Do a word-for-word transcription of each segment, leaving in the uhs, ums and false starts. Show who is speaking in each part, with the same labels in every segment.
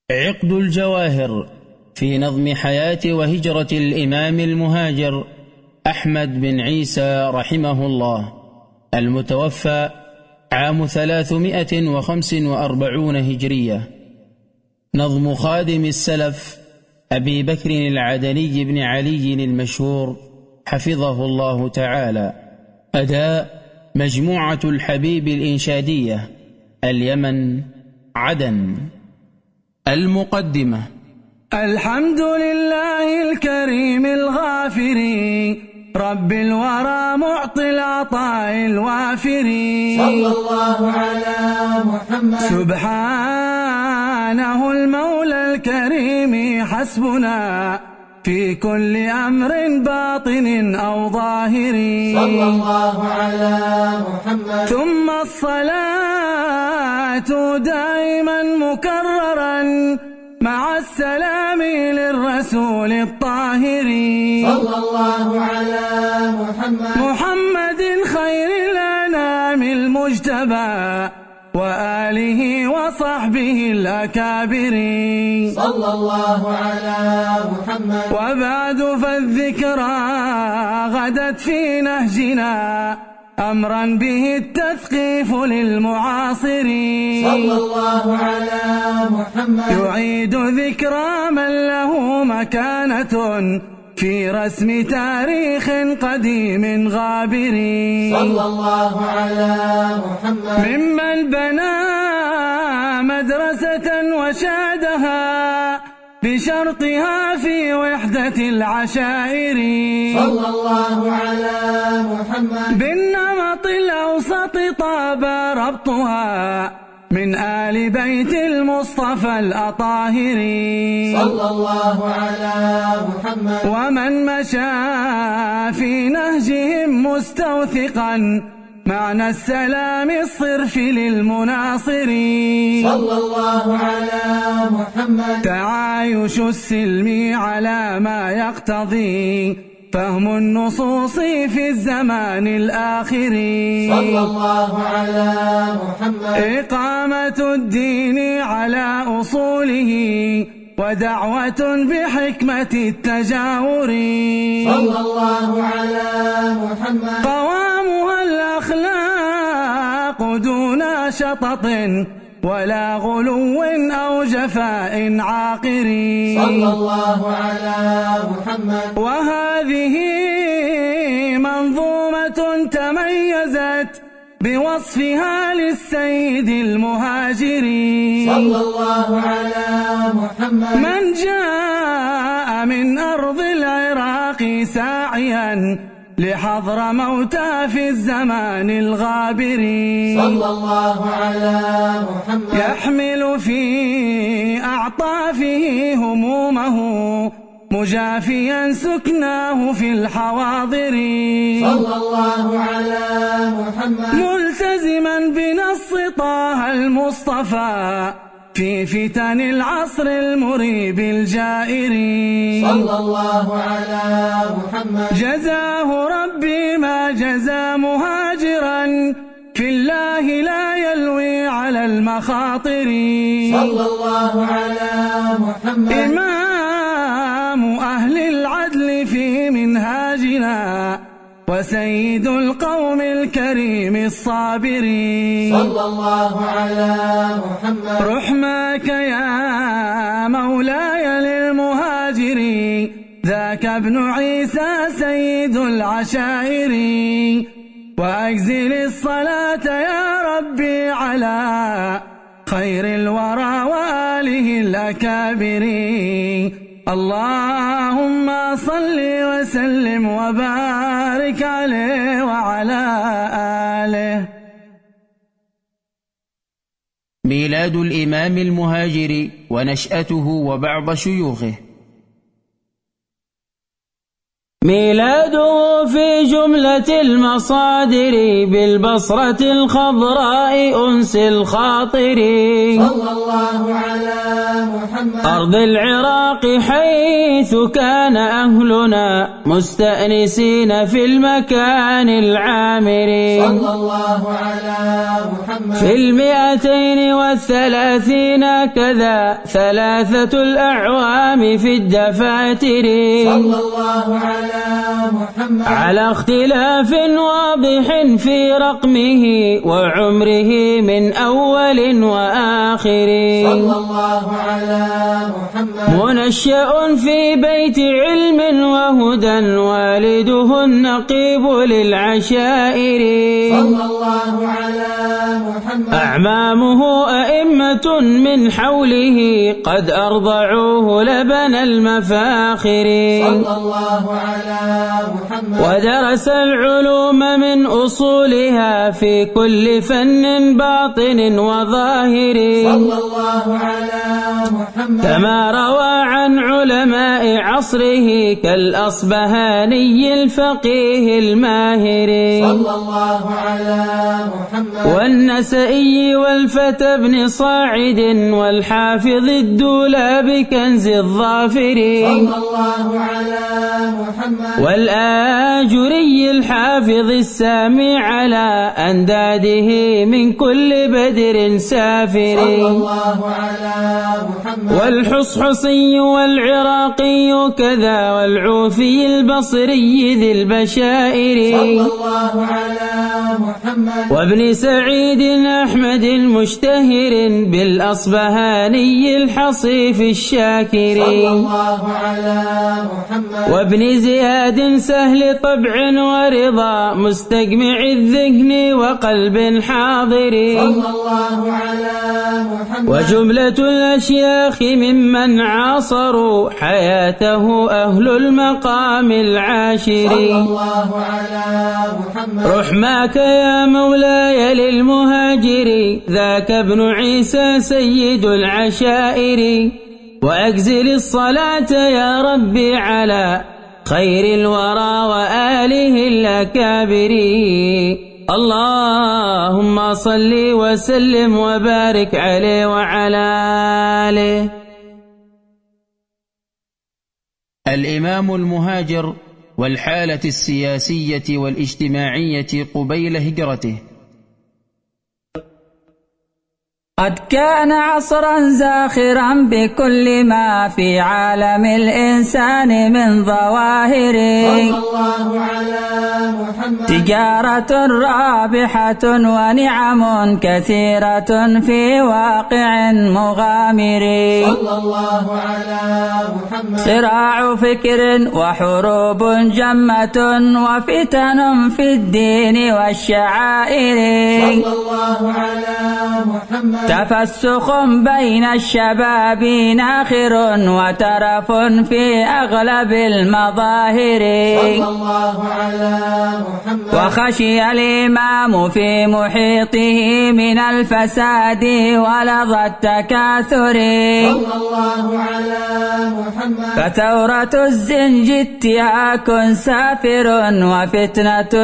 Speaker 1: عقد الجواهر في نظم حياة وهجرة الإمام المهاجر أحمد بن عيسى رحمه الله، المتوفى عام ثلاثمائة وخمس وأربعين هجرية. نظم خادم السلف أبي بكر العدني بن علي المشهور حفظه الله تعالى. أداء مجموعة الحبيب الإنشادية، اليمن، عدن. المقدمة.
Speaker 2: الحمد لله الكريم الغافر، رب الورى معطي العطاء الوافر،
Speaker 3: صلى الله على محمد.
Speaker 2: سبحانه المولى الكريم حسبنا في كل أمر باطن أو ظاهر،
Speaker 3: صلى الله على محمد.
Speaker 2: ثم الصلاة دائما مكررا مع السلام للرسول الطاهر،
Speaker 3: صلى الله على محمد.
Speaker 2: محمد خير الأنام المجتبى وآله وصحبه الأكابر،
Speaker 3: صلى الله على محمد.
Speaker 2: وبعد فالذكرى غدت في نهجنا أمرا به التثقيف للمعاصرين،
Speaker 3: صلى الله على محمد.
Speaker 2: يعيد ذكرى من له مكانة في رسم تاريخ قديم غابر،
Speaker 3: صلى الله على محمد.
Speaker 2: ممن بنى مدرسة وشادها بشرطها في وحدة العشائر،
Speaker 3: صلى الله على محمد.
Speaker 2: بالنمط الأوسط طاب ربطها من آل بيت المصطفى الأطاهر،
Speaker 3: صلى الله على محمد.
Speaker 2: ومن مشى في نهجهم مستوثقا معنى السلام الصرف للمناصرين،
Speaker 3: صلى الله على محمد.
Speaker 2: تعايش السلم على ما يقتضي فهم النصوص في الزمان الآخر،
Speaker 3: صلى الله على محمد.
Speaker 2: إقامة الدين على أصوله ودعوة بحكمة التجاور،
Speaker 3: صلى الله على محمد.
Speaker 2: قوامها الأخلاق دون شطط ولا غلو أو جفاء عاقر،
Speaker 3: صلى الله على محمد.
Speaker 2: وهذه منظومة تميزت بوصفها للسيد المهاجر،
Speaker 3: صلى الله على محمد.
Speaker 2: من جاء من أرض العراق ساعيا لحضر موتى في الزمان الغابر،
Speaker 3: صلى الله على محمد.
Speaker 2: يحمل في أعطافه همومه مجافيا سكناه في الحواضر،
Speaker 3: صلى الله على محمد.
Speaker 2: ملتزما بنص طه المصطفى في فتن العصر المريب الجائر،
Speaker 3: صلى الله على محمد.
Speaker 2: جزاه ربي ما جزى مهاجرا في الله لا يلوي على المخاطر،
Speaker 3: صلى الله على محمد.
Speaker 2: إمام أهل العدل في منهاجنا وسيد القوم الكريم الصابر،
Speaker 3: صلى الله على محمد.
Speaker 2: رحماك يا مولاي للمهاجر ذاك ابن عيسى سيد العشائر، وأجزل الصلاة يا ربي على خير الورى وآله الأكابر، اللهم صل وسلم وبارك عليه وعلى آله.
Speaker 1: ميلاد الإمام المهاجر ونشأته وبعض شيوخه.
Speaker 4: ميلاده في جملة المصادر بالبصرة الخضراء أنس الخاطر،
Speaker 3: صلى الله على محمد.
Speaker 4: أرض العراق حيث كان أهلنا مستأنسين في المكان العامر
Speaker 3: صلى الله على محمد
Speaker 4: في المئتين والثلاثين كذا ثلاثة الأعوام في الدفاتر
Speaker 3: صلى الله على محمد
Speaker 4: على اختلاف واضح في رقمه وعمره من أول وآخر
Speaker 3: صلى الله على محمد
Speaker 4: منشأ في بيت علم وهدى والده النقيب للعشائر
Speaker 3: صلى الله على محمد
Speaker 4: أعمامه أئمة من حوله قد أرضعوه لبن المفاخر
Speaker 3: صلى الله على محمد
Speaker 4: ودرس العلوم من أصولها في كل فن باطن وظاهر
Speaker 3: صلى الله على محمد
Speaker 4: كما روى عن علماء عصره كالأصبهاني الفقيه الماهر
Speaker 3: صلى الله على محمد
Speaker 4: والنسائي والفتى بن صاعد والحافظ الدولاب كنز الظافر
Speaker 3: صلى الله على محمد
Speaker 4: والآجري الحافظ السامي على أنداده من كل بدر سافر
Speaker 3: صلى الله على محمد
Speaker 4: والحصحصي والعراقي كذا والعوفي البصري ذي البشائر
Speaker 3: صلى الله على محمد
Speaker 4: وابن سعيد أحمد المشتهر بالأصبهاني الحصيف الشاكر
Speaker 3: صلى الله على محمد
Speaker 4: وابن زياد سهل طبع ورضا مستجمع الذهن وقلب حاضر
Speaker 3: صلى الله على محمد
Speaker 4: وجملة الأشياخ ممن عاصروا حياته أهل المقام العاشر
Speaker 3: صلى الله على محمد
Speaker 4: رحماك يا مولاي للمهاجر ذاك ابن عيسى سيد العشائر وأجزل الصلاة يا ربي على خير الورى وآله الأكابر اللهم صل وسلم وبارك عليه وعلى آله.
Speaker 1: الإمام المهاجر والحالة السياسية والاجتماعية قبيل هجرته.
Speaker 2: قد كان عصرا زاخرا بكل ما في عالم الإنسان من ظواهر
Speaker 3: صلى الله على محمد
Speaker 2: تجارة رابحة ونعم كثيرة في واقع مغامر
Speaker 3: صلى الله على محمد
Speaker 2: صراع فكر وحروب جمة وفتن في الدين والشعائر
Speaker 3: صلى الله على محمد
Speaker 2: تفسخ بين الشباب ناخر وترف في أغلب المظاهر
Speaker 3: صلى الله على محمد
Speaker 2: وخشي الإمام في محيطه من الفساد ولظى التكاثر
Speaker 3: صلى الله على محمد
Speaker 2: فثورة الزنج اتياك سافر وفتنة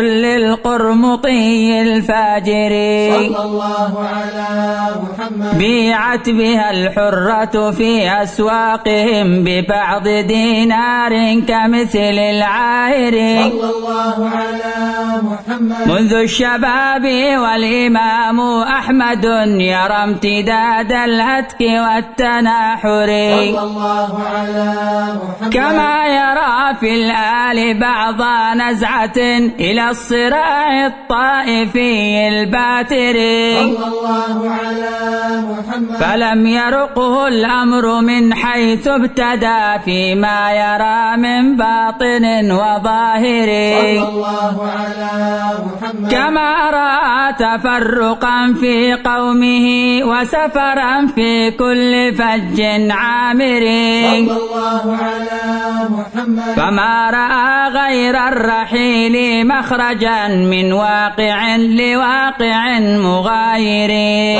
Speaker 2: للقرمطي الفاجر
Speaker 3: صلى الله على محمد
Speaker 2: بيعت بها الحرة في أسواقهم ببعض دينار كمثل العاهر
Speaker 3: صلى الله على محمد
Speaker 2: منذ الشباب والإمام أحمد يرى امتداد الهتك والتناحر
Speaker 3: صلى الله على محمد
Speaker 2: كما يرى في الآل بعض نزعة إلى الصراع الطائفي الباتر
Speaker 3: صلى الله على محمد
Speaker 2: فلم يرقه الأمر من حيث ابتدى فيما يرى من باطن وظاهر
Speaker 3: صلى الله على محمد
Speaker 2: كما رأى تفرقا في قومه وسفرا في كل فج عامر
Speaker 3: صلى الله على محمد
Speaker 2: فما رأى غير الرحيل مخرجا من واقع لواقع مغاير
Speaker 3: صلى الله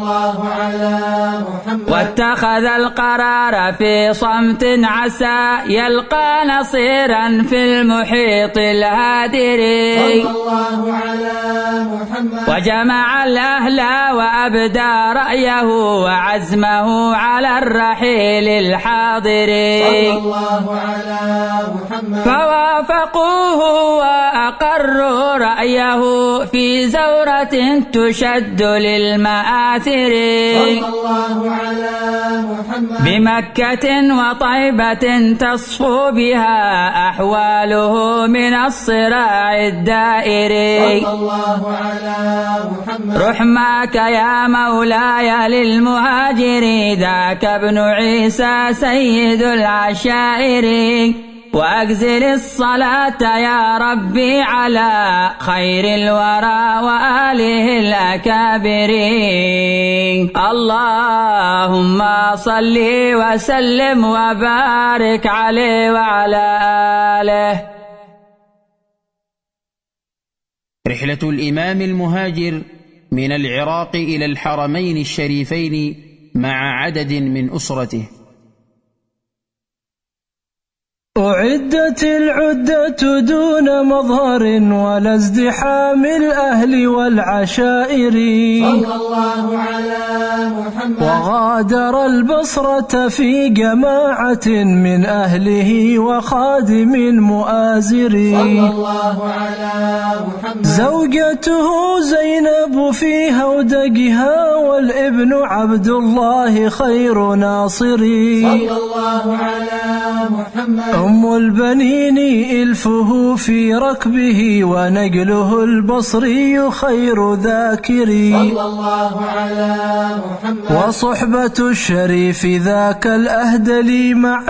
Speaker 3: الله على محمد
Speaker 2: واتخذ القرار في صمت عسى يلقى نصيرا في المحيط الهادر
Speaker 3: صلى الله على محمد
Speaker 2: وجمع الأهل وأبدى رأيه وعزمه على الرحيل الحاضر
Speaker 3: صلى الله على محمد
Speaker 2: فوافقوه وأقروا رأيه في زورة تشد للمآثر
Speaker 3: صلى الله على محمد
Speaker 2: بمكة وطيبة تصفو بها أحواله من الصراع الدائري
Speaker 3: صلى الله على محمد
Speaker 2: رحماك يا مولاي للمهاجر ذاك ابن عيسى سيد العشائر وأجزل الصلاة يا ربي على خير الورى وآله الأكابر اللهم صل وسلم وبارك عليه وعلى آله.
Speaker 1: رحلة الإمام المهاجر من العراق إلى الحرمين الشريفين مع عدد من أسرته.
Speaker 5: أعدت العدة دون مظهر ولا ازدحام الأهل والعشائر
Speaker 3: صلى الله على محمد
Speaker 5: وغادر البصرة في جماعة من أهله وخادم مؤازر
Speaker 3: صلى الله على محمد
Speaker 5: زوجته زينب في هودجها والابن عبد الله خير ناصر
Speaker 3: صلى الله على محمد
Speaker 5: أم البنين إلفه في ركبه ونقله البصري خير ذاكر
Speaker 3: صلى الله على محمد
Speaker 5: وصحبة الشريف ذاك الأهدلي مع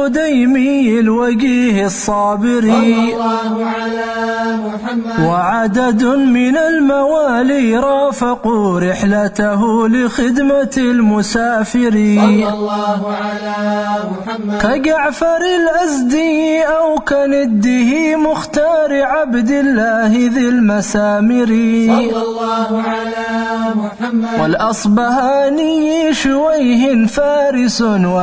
Speaker 5: القديمي الوجيه الصابر
Speaker 3: صلى الله على محمد
Speaker 5: وعدد من الموالي رافقوا رحلته لخدمة المسافر
Speaker 3: صلى الله على محمد
Speaker 5: كجعفر الأزدي أو كنده مختار عبد الله ذي المسامر
Speaker 3: صلى الله على محمد
Speaker 5: والأصبهاني شويه فارس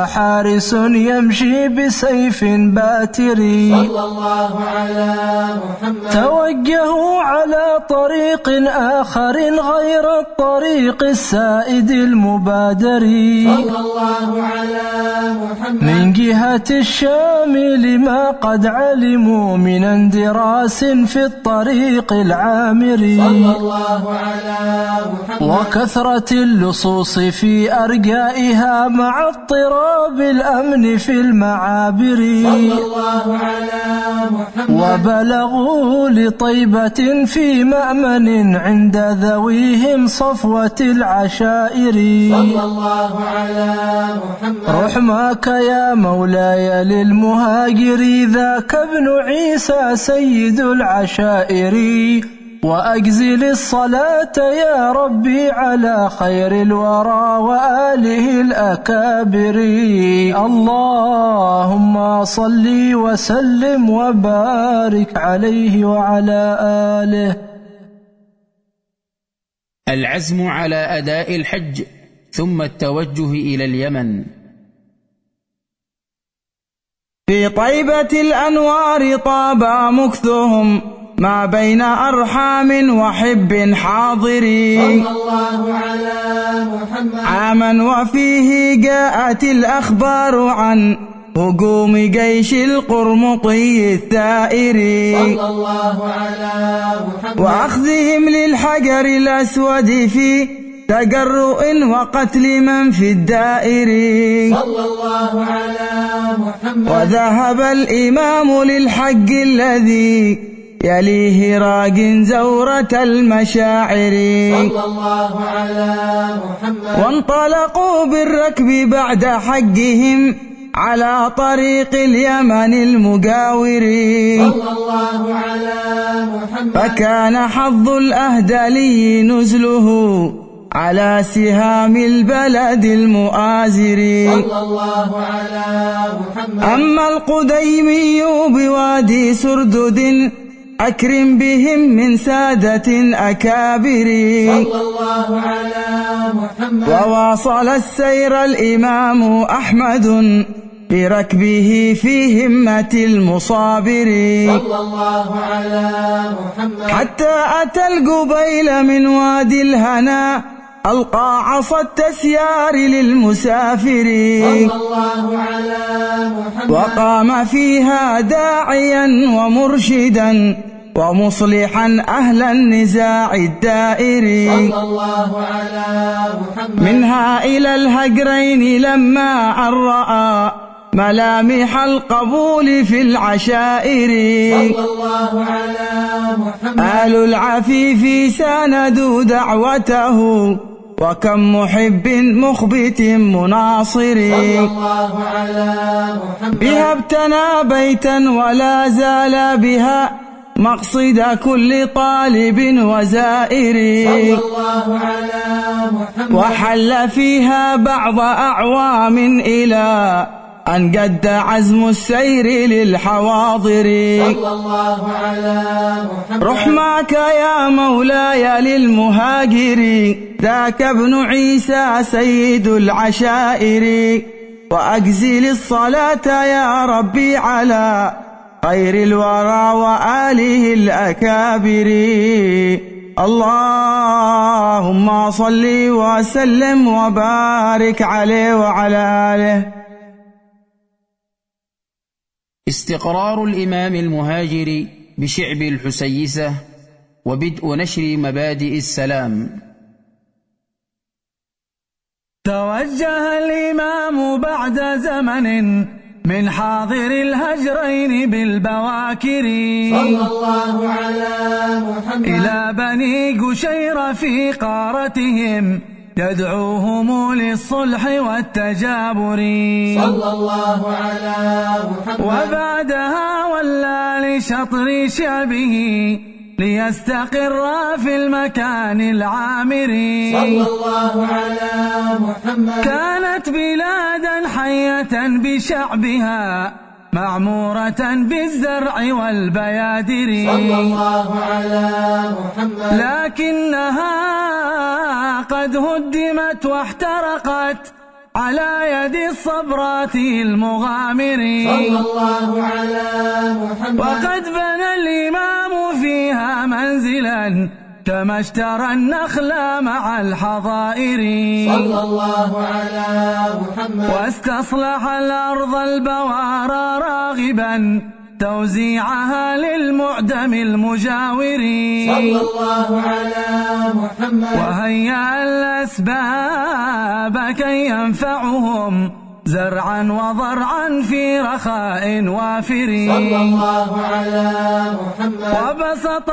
Speaker 5: وحارس يمشي بسيف باتر
Speaker 3: صلى الله على محمد
Speaker 5: توجهوا على طريق آخر غير الطريق السائد المبادر
Speaker 3: صلى الله على محمد
Speaker 5: من جهة الشام لما قد علموا من اندراس في الطريق العامر
Speaker 3: صلى الله على محمد
Speaker 5: وكثرة اللصوص في أرجائها مع اضطراب الأمن في المعابر
Speaker 3: صلى الله على محمد
Speaker 5: وبلغوا لطيبة في مأمن عند ذويهم صفوة العشائر
Speaker 3: صلى الله على محمد
Speaker 5: رحماك يا مولاي للمهاجر ذاك ابن عيسى سيد العشائر وأجزل الصلاة يا ربي على خير الورى وآله الأكابر اللهم صل وسلم وبارك عليه وعلى آله.
Speaker 1: العزم على أداء الحج ثم التوجه إلى اليمن.
Speaker 6: في طيبة الأنوار طاب مكثهم ما بين أرحام وحب حاضرين
Speaker 3: صلى الله على محمد
Speaker 6: عاما وفيه جاءت الأخبار عن هجوم جيش القرمطي الثائر
Speaker 3: صلى الله على محمد
Speaker 6: وأخذهم للحجر الأسود في تجرؤ وقتل من في الدائر
Speaker 3: صلى الله على محمد
Speaker 6: وذهب الإمام للحج الذي يليه راج زورة المشاعر
Speaker 3: صلى الله على محمد
Speaker 6: وانطلقوا بالركب بعد حجهم على طريق اليمن المجاور
Speaker 3: صلى الله على محمد
Speaker 6: فكان حظ الأهدلي نزله على سهام البلد المؤازر
Speaker 3: صلى الله على محمد
Speaker 6: أما القديمي بوادي سردد أكرم بهم من سادة أكابر
Speaker 3: صلى الله على محمد.
Speaker 6: وواصل السير الإمام أحمد بركبه في همة المصابر
Speaker 3: صلى الله على محمد.
Speaker 6: حتى أتى القبيل من وادي الهنا ألقى عصا التسيار للمسافر
Speaker 3: صلى الله على محمد.
Speaker 6: وقام فيها داعيا ومرشدا ومصلحا أهل النزاع الدائر
Speaker 3: صلى الله على محمد.
Speaker 6: منها إلى الهجرين لما أن رأى ملامح القبول في العشائر
Speaker 3: صلى الله على محمد.
Speaker 6: آل العفيف ساندوا دعوته وكم محب مخبت مناصر
Speaker 3: صلى الله على محمد.
Speaker 6: بها ابتنى بيتا ولا زال بها مقصد كل طالب وزائر
Speaker 3: صلى الله على محمد.
Speaker 6: وحل فيها بعض أعوام إلى أن قد عزم السير للحواضر
Speaker 3: صلى الله على محمد.
Speaker 6: رحماك يا مولاي للمهاجر ذاك ابن عيسى سيد العشائر وأجزل الصلاة يا ربي على خير الورى وآله الأكابر اللهم صل وسلم وبارك عليه وعلى آله.
Speaker 1: استقرار الإمام المهاجر بشعب الحسيسة وبدء نشر مبادئ السلام.
Speaker 5: توجه الإمام بعد زمن من حاضر الهجرين بالبواكر
Speaker 3: صلى الله على محمد.
Speaker 5: إلى بني قشير في قارتهم يدعوهم للصلح والتجابر
Speaker 3: صلى الله على محمد.
Speaker 5: وبعدها ولى لشطر شعبه ليستقر في المكان العامر
Speaker 3: صلى الله على محمد.
Speaker 5: كانت بلادا حية بشعبها معمورة بالزرع والبيادر
Speaker 3: صلى الله على محمد.
Speaker 5: لكنها قد هدمت واحترقت على يد الصبرات المغامر
Speaker 3: صلى الله على محمد.
Speaker 5: وقد بنى الإمام فيها منزلا كما اشترى النخل مع الحظائر
Speaker 3: صلى الله على محمد.
Speaker 5: واستصلح الأرض البوارى راغبا توزيعها للمعدم المجاور
Speaker 3: صلى الله على محمد.
Speaker 5: وهيأ الأسباب كي ينفعهم زرعا وضرعا في رخاء وافر
Speaker 3: صلى الله على محمد.
Speaker 5: وبسط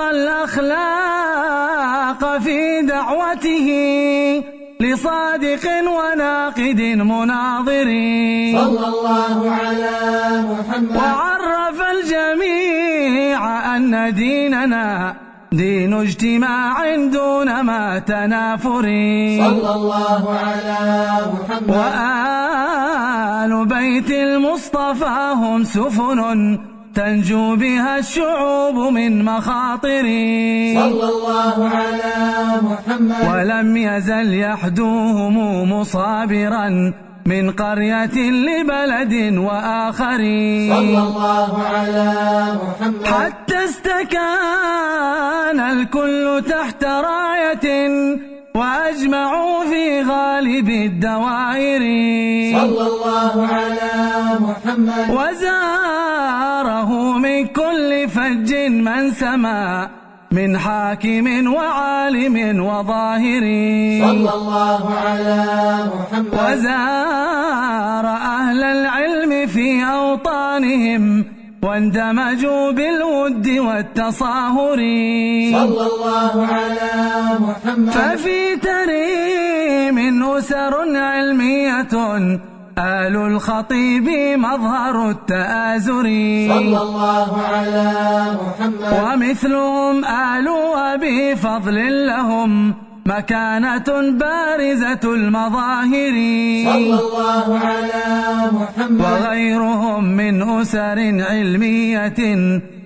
Speaker 5: الأخلاق في دعوته لصادق وناقد مناظر
Speaker 3: صلى الله على محمد.
Speaker 5: وعرف الجميع أن ديننا دين اجتماع دون ما تنافر
Speaker 3: صلى الله على محمد.
Speaker 5: وآل بيت المصطفى هم سفن تنجو بها الشعوب من مخاطر
Speaker 3: صلى الله على محمد.
Speaker 5: ولم يزل يحدوهم مصابرا من قرية لبلد وآخر
Speaker 3: صلى الله على محمد.
Speaker 5: حتى استكان الكل تحت راية وأجمعوا في غالب الدوائر
Speaker 3: صلى الله على محمد.
Speaker 5: وزاره من كل فج من سما من حاكم وعالم وظاهر
Speaker 3: صلى الله على محمد.
Speaker 5: وزار أهل العلم في أوطانهم واندمجوا بالود والتصاهر
Speaker 3: صلى الله على محمد.
Speaker 5: ففي تريم أسر علمية آل الخطيب مظهر التآزر
Speaker 3: صلى الله على محمد.
Speaker 5: ومثلهم آل أبي فضل لهم مكانة بارزة المظاهر
Speaker 3: صلى الله على محمد.
Speaker 5: وغيرهم من أسر علمية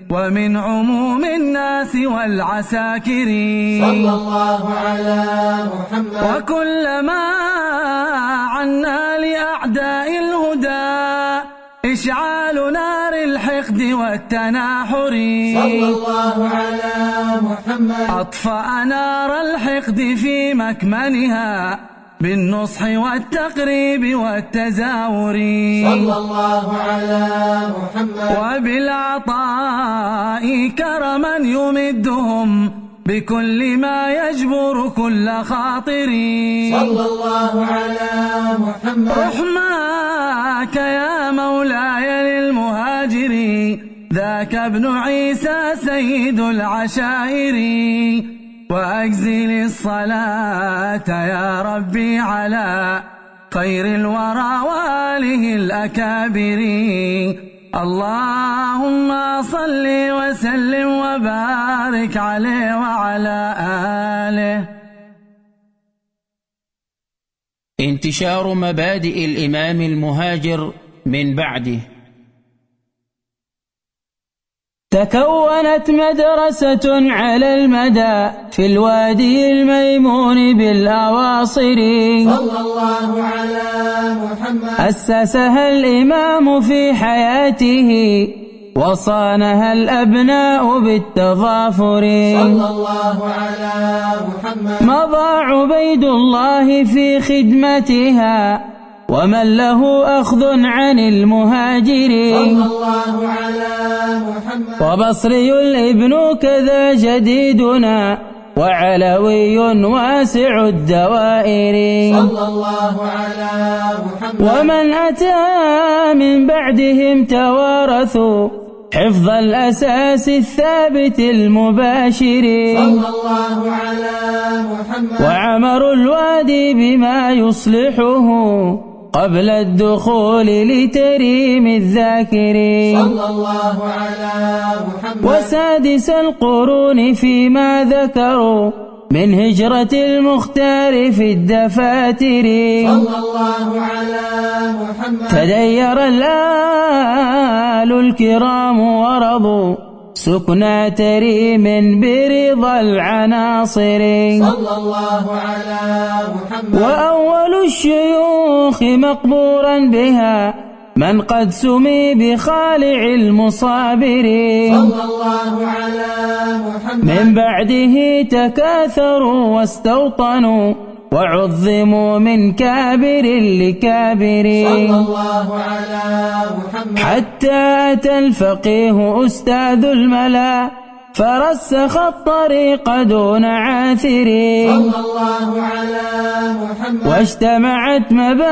Speaker 6: ومن عموم الناس والعساكر
Speaker 3: صلى الله على محمد.
Speaker 6: وكلما عنا لأعداء الهدى إشعال نار الحقد والتناحر
Speaker 3: صلى الله على محمد.
Speaker 6: أطفأ نار الحقد في مكمنها بالنصح والتقريب والتزاور
Speaker 3: صلى الله على محمد.
Speaker 6: وبالعطاء كرما يمدهم بكل ما يجبر كل خاطر
Speaker 3: صلى الله على محمد.
Speaker 6: رحماك يا مولاي للمهاجر ذاك ابن عيسى سيد العشائر وأجزل الصلاة يا ربي على خير الورى وآله الأكابر اللهم صل وسلم وبارك عليه وعلى آله.
Speaker 1: انتشار مبادئ الإمام المهاجر من بعده.
Speaker 4: تكونت مدرسة على المدى في الوادي الميمون بالأواصر
Speaker 3: صلى الله على محمد.
Speaker 4: أسسها الإمام في حياته وصانها الأبناء بالتضافر
Speaker 3: صلى الله على محمد.
Speaker 4: مضى عبيد الله في خدمتها ومن له أخذ عن المهاجرين
Speaker 3: صلى الله على محمد.
Speaker 4: وبصري الابن كذا جديدنا وعلوي واسع الدوائر
Speaker 3: صلى الله على محمد.
Speaker 4: ومن أتى من بعدهم توارثوا حفظ الأساس الثابت المباشر
Speaker 3: صلى الله على محمد.
Speaker 4: وعمروا الوادي بما يصلحه قبل الدخول لتريم الذاكرين
Speaker 3: صلى الله على محمد.
Speaker 4: وسادس القرون فيما ذكروا من هجرة المختار في الدفاتر
Speaker 3: صلى الله على محمد.
Speaker 4: تدير الآل الكرام ورضوا سكنى تريم برضا العناصر
Speaker 3: صلى الله على محمد.
Speaker 4: وأول الشيوخ مقبورا بها من قد سمي بخالع المصابرين
Speaker 3: صلى الله على محمد.
Speaker 4: من بعده تكاثروا واستوطنوا وعظموا من كابر لكابر
Speaker 3: صلى الله على محمد.
Speaker 4: حتى أتى الفقيه أستاذ الملا فرسخ الطريق دون عاثر
Speaker 3: صلى الله على محمد.
Speaker 4: واجتمعت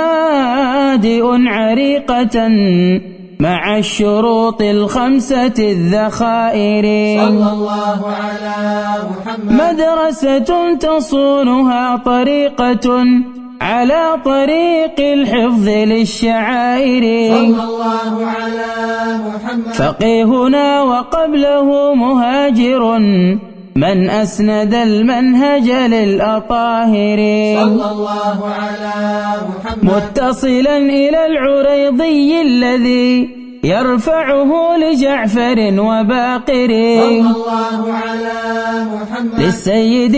Speaker 4: مبادئ عريقة مع الشروط الخمسة الذخائر
Speaker 3: صلى الله على محمد.
Speaker 4: مدرسة تصونها طريقة على طريق الحفظ للشعائر
Speaker 3: صلى الله على محمد.
Speaker 4: فقيهنا وقبله مهاجر من أسند المنهج للأطاهر
Speaker 3: صلى الله على محمد.
Speaker 4: متصلا إلى العريضي الذي يرفعه لجعفر وباقر
Speaker 3: صلى الله على محمد.
Speaker 4: للسيد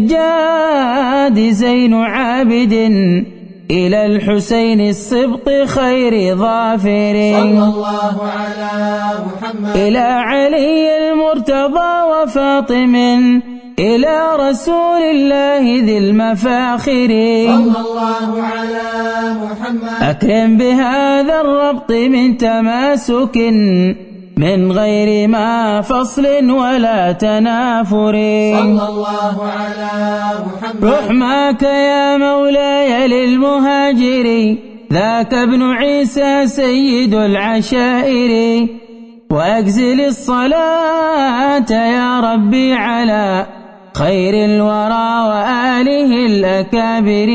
Speaker 4: السجاد زين عابد إلى الحسين السبط خير ظافر
Speaker 3: صلى الله على محمد.
Speaker 4: إلى علي المرتضى وفاطم إلى رسول الله ذي المفاخر
Speaker 3: صلى الله على محمد.
Speaker 4: أكرم بهذا الربط من تماسك من غير ما فصل ولا تنافر
Speaker 3: صلى الله على محمد.
Speaker 4: رحماك يا مولاي للمهاجر ذاك ابن عيسى سيد العشائر وأجزل الصلاة يا ربي على خير الورى وآله الأكابر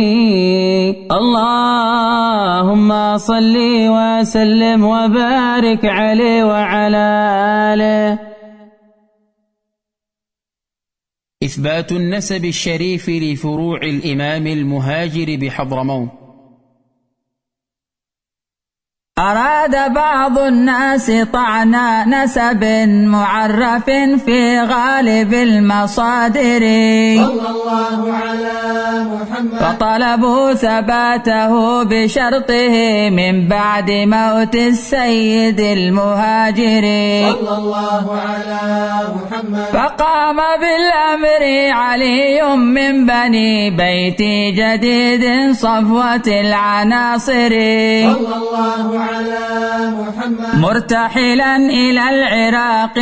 Speaker 4: اللهم صل وسلم وبارك عليه وعلى آله.
Speaker 1: إثبات النسب الشريف لفروع الإمام المهاجر بحضرموت.
Speaker 2: أراد بعض الناس طعن نسب معرف في غالب المصادر
Speaker 3: صلى الله على محمد
Speaker 2: فطلبوا ثباته بشرطه من بعد موت السيد المهاجر
Speaker 3: صلى الله على محمد
Speaker 2: فقام بالأمر علي من بني بيت جديد صفوة العناصر
Speaker 3: صلى الله على محمد
Speaker 2: مرتحلا إلى العراق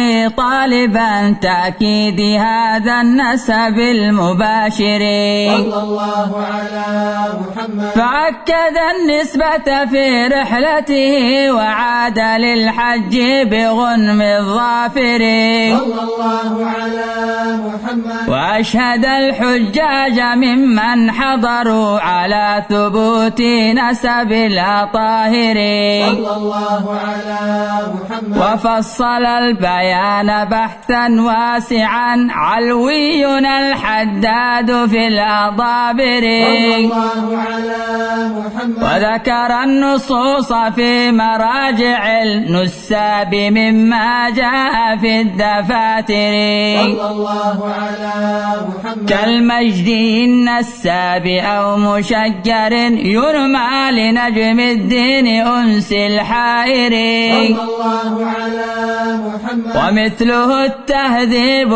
Speaker 2: طالبا تأكيد هذا النسب المباشر
Speaker 3: صلى الله على محمد
Speaker 2: فأكد النسبة في رحلته وعاد للحج بغنم الظافر
Speaker 3: صلى الله على محمد
Speaker 2: وأشهد الحجاج ممن حضروا على ثبوت نسب الأطاهر
Speaker 3: صلى الله على محمد
Speaker 2: وفصل البيان بحثا واسعا علوينا الحداد في الأضابر
Speaker 3: صلى الله على محمد
Speaker 2: وذكر النصوص في مراجع النساب مما جاء في الدفاتر
Speaker 3: صلى الله على محمد
Speaker 2: كالمجد النساب أو مشجر يرمى لنجم الدين أنس الحائر
Speaker 3: صلى الله على محمد
Speaker 2: ومثله التهذيب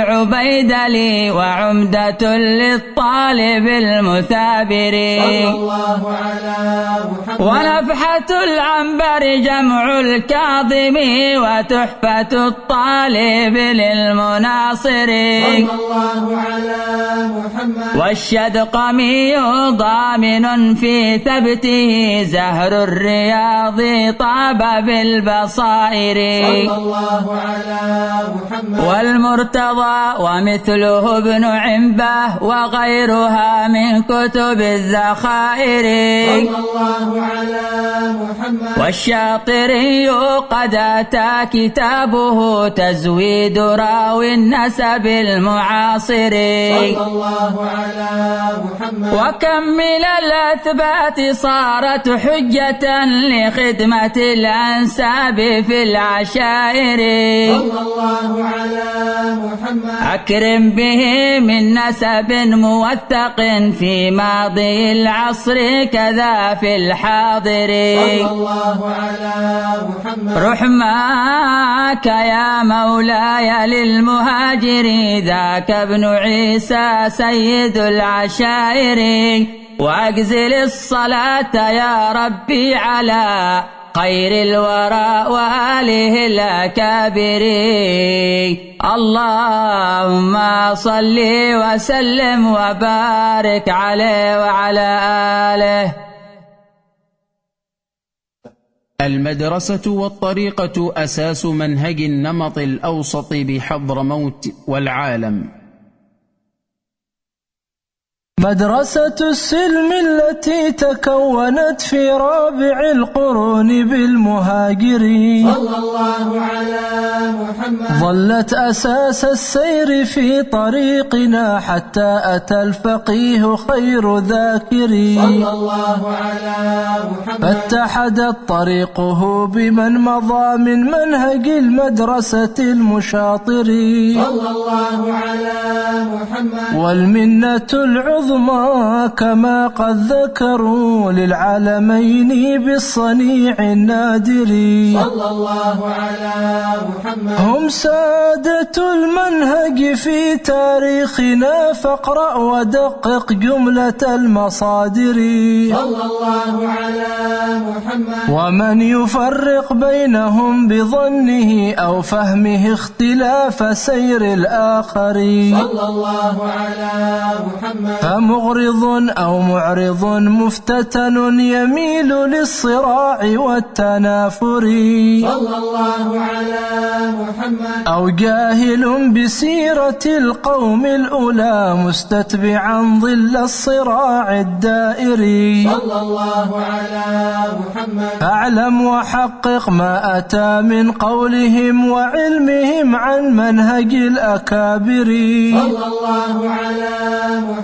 Speaker 2: للعبيدلي وعمدة للطالب المثابر
Speaker 3: صلى الله على محمد
Speaker 2: ونفحة العنبر جمع الكاظم وتحفة الطالب للمناصر
Speaker 3: صلى الله على محمد
Speaker 2: والشدقمي ضامن في ثبته زهر الرياض طاب بالبصائر
Speaker 3: صلى الله على محمد
Speaker 2: والمرتضى ومثله ابن عنبه وغيرها من كتب الذخائر
Speaker 3: صلى الله على محمد
Speaker 2: والشاطري قد أتى كتابه تزويد راوي النسب المعاصر
Speaker 3: صلى الله على محمد
Speaker 2: وكم من الأثبات صارت حجة لخدمة الأنساب في العشائر
Speaker 3: صلى الله على محمد
Speaker 2: أكرم به من نسب موثق في ماضي العصر كذا في الحاضر
Speaker 3: صلى الله على محمد
Speaker 2: رحماك يا مولاي للمهاجر ذاك ابن عيسى سيد العشائر وأجزل الصلاة يا ربي على خير الورى وآله الأكابر اللهم صل وسلم وبارك عليه وعلى آله.
Speaker 1: المدرسة والطريقة أساس منهج النمط الأوسط بحضرموت والعالم.
Speaker 5: مدرسة السلم التي تكونت في رابع القرون بالمهاجرين
Speaker 3: صلى الله على محمد
Speaker 5: ظلت أساس السير في طريقنا حتى أتى الفقيه خير ذاكرين
Speaker 3: صلى الله على محمد
Speaker 5: فاتحدت طريقه بمن مضى من منهج المدرسة المشاطرين
Speaker 3: صلى الله على محمد
Speaker 5: والمنة العظمى كما قد ذكروا للعالمين بالصنيع النادر
Speaker 3: صلى الله على محمد
Speaker 5: هم سادة المنهج في تاريخنا فاقرأ ودقق جملة المصادر
Speaker 3: صلى الله على محمد
Speaker 5: ومن يفرق بينهم بظنه أو فهمه اختلاف سير الآخرين
Speaker 3: صلى الله على محمد
Speaker 5: فمغرض أو معرض مفتتن يميل للصراع والتنافر
Speaker 3: صلى الله على محمد
Speaker 5: أو جاهل بسيرة القوم الأولى مستتبعا ظل الصراع الدائري
Speaker 3: صلى الله على محمد
Speaker 5: فاعلم وحقق ما أتى من قولهم وعلمهم عن منهج الأكابر
Speaker 3: صلى الله على محمد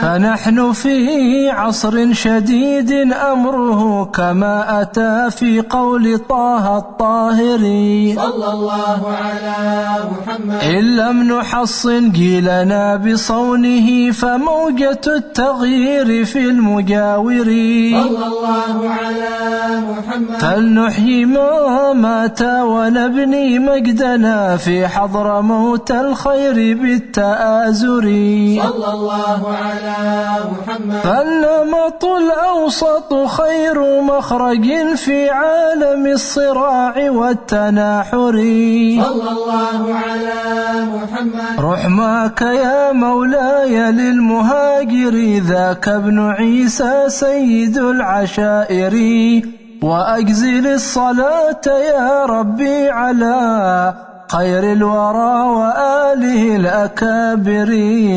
Speaker 5: فنحن في عصر شديد أمره كما أتى في قول طه الطاهر
Speaker 3: صلى الله على محمد.
Speaker 5: إن لم نحصن جيلنا بصونه فموجة التغيير في المجاور
Speaker 3: صلى الله على محمد.
Speaker 5: فلنحيي ما مات ونبني مجدنا في حضر موت الخير بالتآزر
Speaker 3: صلى الله على محمد.
Speaker 5: فالنمط الأوسط خير مخرج في عالم الصراع والتناحر
Speaker 3: صلى الله على محمد.
Speaker 5: رحماك يا مولاي للمهاجر ذاك ابن عيسى سيد العشائر وأجزل الصلاة يا ربي على خير الورى وآله الأكابر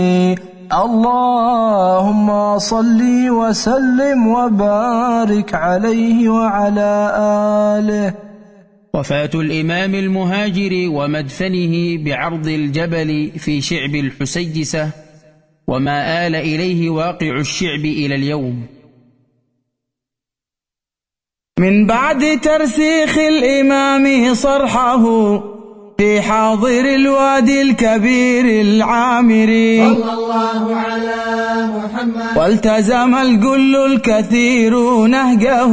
Speaker 5: اللهم صل وسلم وبارك عليه وعلى آله.
Speaker 1: وفاة الإمام المهاجر ومدفنه بعرض الجبل في شعب الحسيسة وما آل إليه واقع الشعب إلى اليوم.
Speaker 6: من بعد ترسيخ الإمام صرحه في حاضر الوادي الكبير العامري
Speaker 3: صلى الله على محمد.
Speaker 6: والتزم الكل الكثير نهجه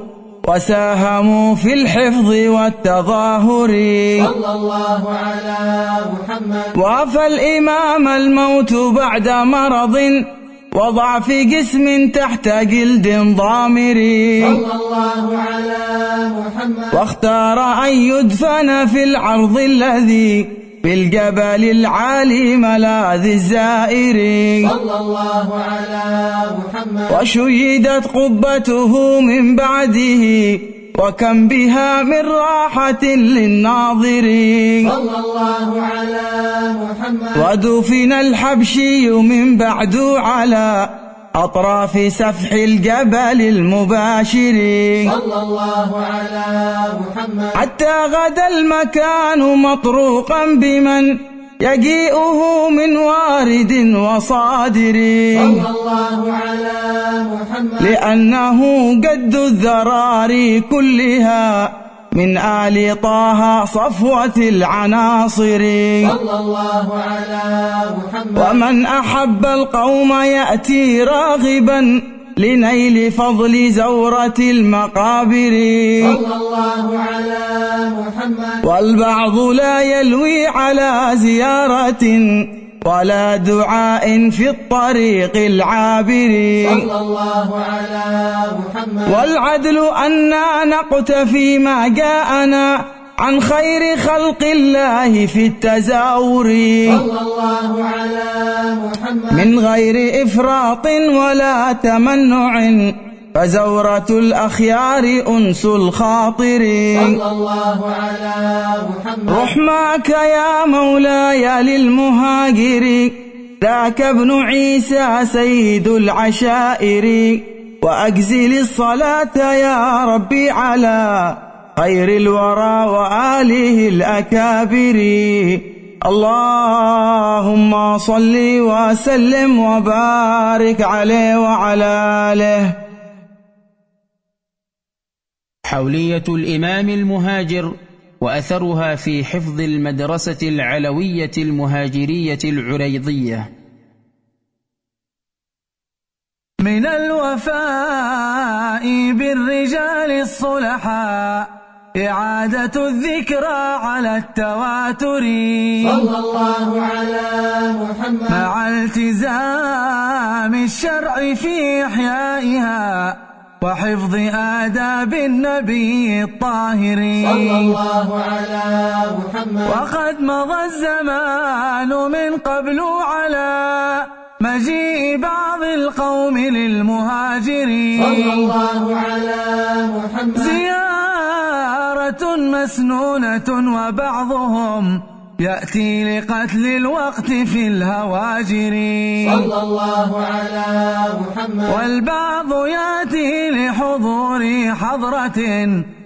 Speaker 6: وساهموا في الحفظ والتظاهر
Speaker 3: صلى الله على محمد.
Speaker 6: وافى الإمام الموت بعد مرض وضعف جسم تحت جلد ضامر
Speaker 3: صلى الله على محمد.
Speaker 6: واختار أن يدفن في العرض الذي بالجبل العالي ملاذ الزائر
Speaker 3: صلى الله على محمد.
Speaker 6: وشيدت قبته من بعده وكم بها من راحة للناظرين
Speaker 3: صلى الله على محمد.
Speaker 6: ودفن الحبشي من بعد على أطراف سفح الجبل المباشر
Speaker 3: صلى الله على محمد.
Speaker 6: حتى غدا المكان مطروقا بمن يجيئه من وارد وصادر
Speaker 3: صلى الله على محمد.
Speaker 6: لأنه قد الذراري كلها من آل طه صفوة العناصر
Speaker 3: صلى الله على محمد.
Speaker 6: ومن أحب القوم يأتي راغبا لنيل فضل زورة المقابر
Speaker 3: صلى الله على محمد.
Speaker 6: والبعض لا يلوي على زيارة ولا دعاء في الطريق العابر
Speaker 3: صلى الله على محمد.
Speaker 6: والعدل أننا نقتفي ما جاءنا عن خير خلق الله في التزاور
Speaker 3: صلى الله على محمد.
Speaker 6: من غير إفراط ولا تمنع فزورة الأخيار أنس الخاطر
Speaker 3: صلى الله على محمد.
Speaker 6: رحماك يا مولاي للمهاجر ذاك ابن عيسى سيد العشائر وأجزل الصلاة يا ربي على خير الورى وآله الأكابر اللهم صل وسلم وبارك عليه وعلى آله.
Speaker 1: حولية الإمام المهاجر وأثرها في حفظ المدرسة العلوية المهاجرية العريضية.
Speaker 6: من الوفاء بالرجال الصلحاء إعادة الذكرى على التواتر
Speaker 3: صلى الله على محمد.
Speaker 6: مع التزام الشرع في إحيائها وحفظ آداب النبي الطاهر
Speaker 3: صلى الله على محمد.
Speaker 6: وقد مضى الزمان من قبل على مجيء بعض القوم للمهاجرين
Speaker 3: صلى الله على محمد.
Speaker 6: زيارة مسنونة وبعضهم يأتي لقتل الوقت في الهواجر
Speaker 3: صلى الله على محمد.
Speaker 6: والبعض يأتي لحضور حضرة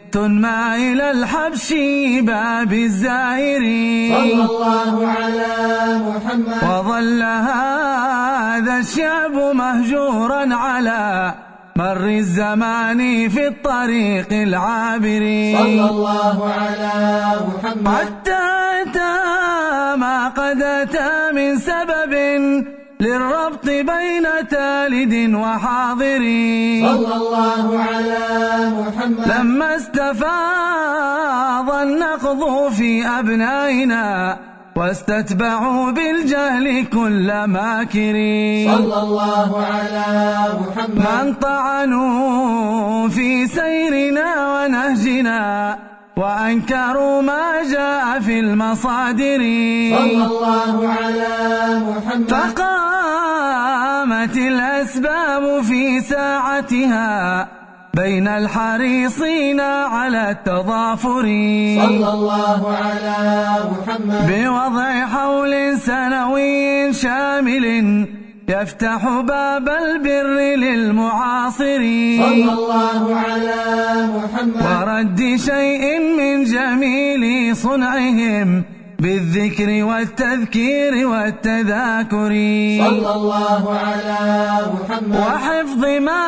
Speaker 6: تنمى إلى الحبش باب الزائرين
Speaker 3: صلى الله على محمد.
Speaker 6: وظل هذا الشعب مهجورا على مر الزمان في الطريق العابرين
Speaker 3: صلى الله على محمد.
Speaker 6: حتى أتى ما قد أتى من سبب للربط بين تالد وحاضر
Speaker 3: صلى الله على محمد.
Speaker 6: لما استفاض النقض في أبنائنا واستتبعوا بالجهل كل ماكر
Speaker 3: صلى الله على محمد.
Speaker 6: من طعنوا في سيرنا ونهجنا وأنكروا ما جاء في المصادر
Speaker 3: صلى الله على محمد.
Speaker 6: فقامت الأسباب في ساعتها بين الحريصين على التضافر
Speaker 3: صلى الله على محمد.
Speaker 6: بوضع حول سنوي شامل يفتح باب البر للمعاصر
Speaker 3: صلى الله على محمد.
Speaker 6: ورد شيء من جميل صنعهم بالذكر والتذكير والتذاكر
Speaker 3: صلى الله على محمد.
Speaker 6: وحفظ ما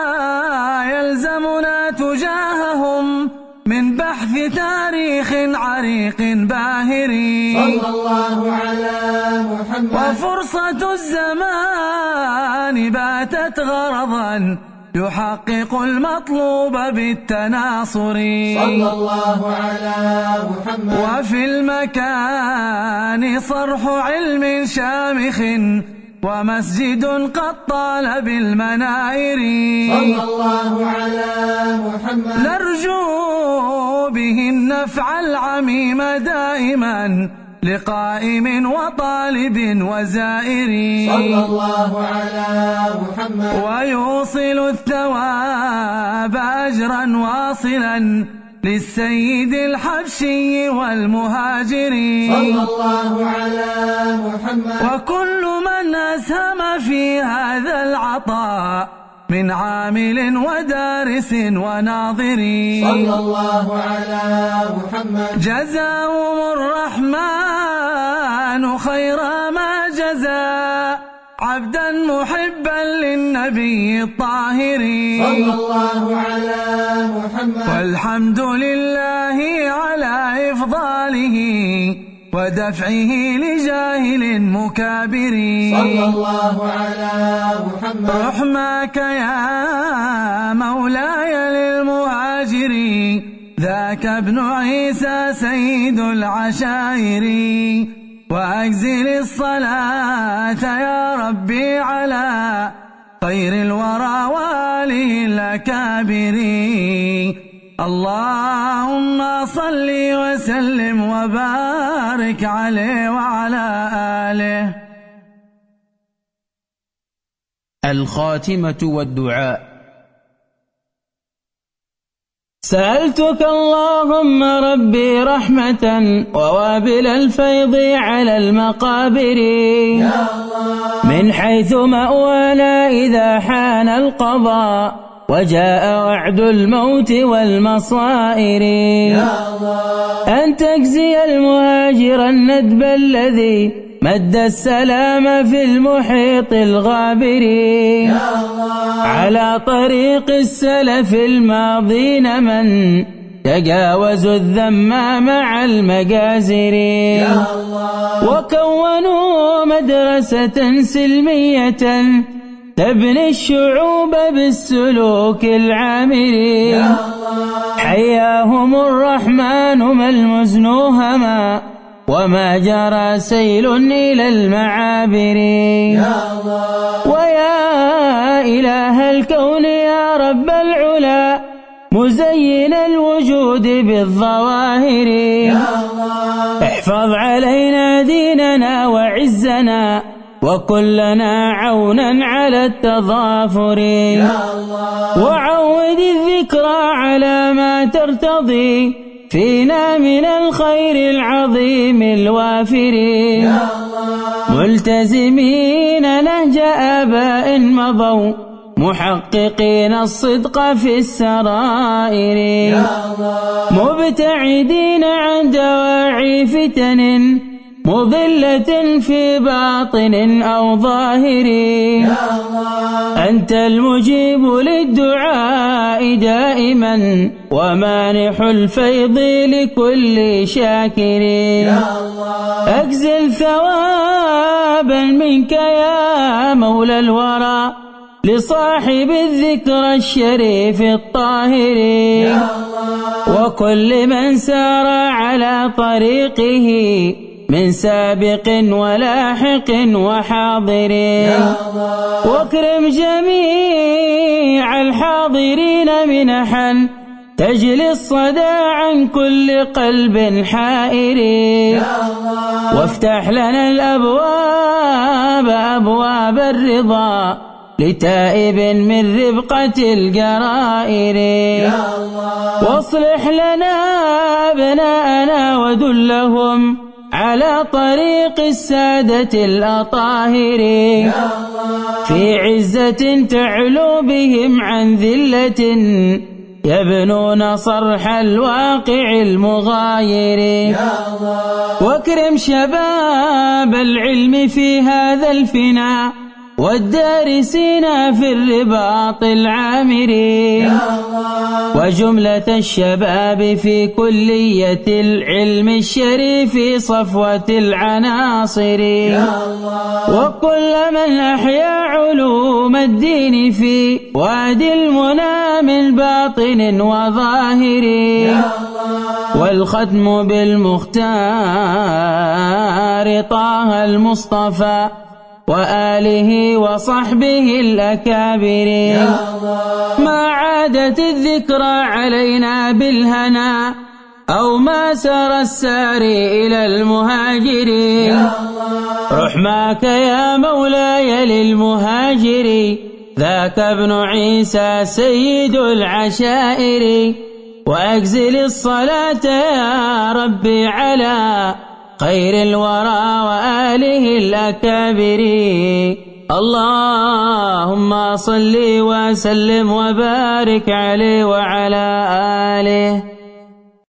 Speaker 6: يلزمنا تجاههم من بحث تاريخ عريق باهر
Speaker 3: صلى الله على محمد.
Speaker 6: وفرصة الزمان باتت غرضا يحقق المطلوب بالتناصر
Speaker 3: صلى الله على محمد.
Speaker 6: وفي المكان صرح علم شامخ ومسجد قد طال بالمنائر
Speaker 3: صلى الله على محمد.
Speaker 6: نرجو به النفع العميم دائما لقائم وطالب وزائر
Speaker 3: صلى الله على محمد.
Speaker 6: ويوصل الثواب أجرا واصلا للسيد الحبشي والمهاجر
Speaker 3: صلى الله على محمد.
Speaker 6: وكل من أسهم في هذا العطاء من عامل ودارس وناظر
Speaker 3: صلى الله على محمد.
Speaker 6: جزاهم الرحمن خير ما جزى عبدا محبا للنبي الطاهر
Speaker 3: صلى الله على محمد.
Speaker 6: والحمد لله على إفضاله ودفعه لجاهل مكابر
Speaker 3: صلى الله على محمد.
Speaker 6: رحمك يا مولاي للمهاجر ذاك ابن عيسى سيد العشائر وأجزل الصلاة يا ربي على خير الورى وآله الأكابر اللهم صل وسلم وبارك عليه وعلى آله.
Speaker 1: الخاتمة والدعاء.
Speaker 4: سألتك اللهم ربي رحمة ووابل الفيض على المقابر
Speaker 3: يا الله.
Speaker 4: من حيث مأوانا إذا حان القضاء وجاء وعد الموت والمصائر
Speaker 3: يا الله.
Speaker 4: أن تجزي المهاجر الندب الذي مد السلام في المحيط الغابر
Speaker 3: يا الله.
Speaker 4: على طريق السلف الماضين من تجاوزوا الذم مع المجازر
Speaker 3: يا الله.
Speaker 4: وكونوا مدرسة سلمية تبني الشعوب بالسلوك العامر
Speaker 3: يا الله.
Speaker 4: حياهم الرحمن ما المزن هما وما جرى سيل إلى المعابر
Speaker 3: يا الله.
Speaker 4: ويا إله الكون يا رب العلا مزين الوجود بالظواهر
Speaker 3: يا الله.
Speaker 4: احفظ علينا ديننا وعزنا وكلنا عونا على التظافر
Speaker 3: يا الله.
Speaker 4: وعود الذكرى على ما ترتضي فينا من الخير العظيم الوافر
Speaker 3: يا الله.
Speaker 4: ملتزمين نهج آباء مضوا محققين الصدق في السرائر
Speaker 3: يا الله
Speaker 4: مبتعدين عن دواعي فتن مضلة في باطن أو ظاهر
Speaker 3: يا الله
Speaker 4: أنت المجيب للدعاء دائما ومانح الفيض لكل شاكر
Speaker 3: يا الله
Speaker 4: أجزل ثوابا منك يا مولى الورى لصاحب الذكر الشريف الطاهر
Speaker 3: يا الله
Speaker 4: وكل من سار على طريقه من سابق ولاحق وحاضر
Speaker 3: يا الله
Speaker 4: واكرم جميع الحاضرين منحا تجلي الصدى عن كل قلب حائر
Speaker 3: يا الله
Speaker 4: وافتح لنا الأبواب أبواب الرضا لتائب من ربقة الجرائر
Speaker 3: يا الله
Speaker 4: واصلح لنا أبناءنا ودلهم على طريق السادة الأطاهر
Speaker 3: يا الله
Speaker 4: في عزة تعلو بهم عن ذلة يبنون صرح الواقع المغاير
Speaker 3: يا الله
Speaker 4: واكرم شباب العلم في هذا الفناء والدارسين في الرباط العامر
Speaker 3: يا الله
Speaker 4: وجملة الشباب في كلية العلم الشريف صفوة العناصر
Speaker 3: يا الله
Speaker 4: وكل من أحيا علوم الدين في وادي المنى من باطن وظاهر
Speaker 3: يا الله
Speaker 4: والختم بالمختار طه المصطفى وآله وصحبه الأكابر
Speaker 3: يا الله
Speaker 4: ما عادت الذكرى علينا بالهنا أو ما سار الساري إلى المهاجر
Speaker 3: يا الله
Speaker 4: رحماك يا مولاي للمهاجر ذاك ابن عيسى سيد العشائر وأجزل الصلاة يا ربي على خير الورى وآله الأكابر اللهم صل وسلم وبارك عليه وعلى آله